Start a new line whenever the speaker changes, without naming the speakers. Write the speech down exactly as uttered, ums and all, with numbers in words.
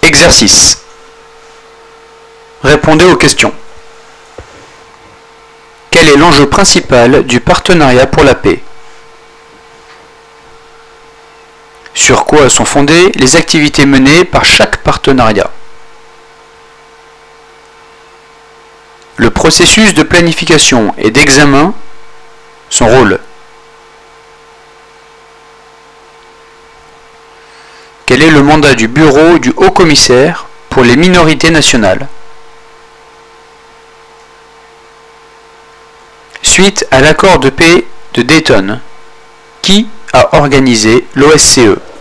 Exercice. Répondez aux questions. Quel est l'enjeu principal du partenariat pour la paix? Sur quoi sont fondées les activités menées par chaque partenariat? Le processus de planification et d'examen, son rôle. Quel est le mandat du bureau du Haut-Commissaire pour les minorités nationales? Suite à l'accord de paix de Dayton, qui a organisé l'O S C E?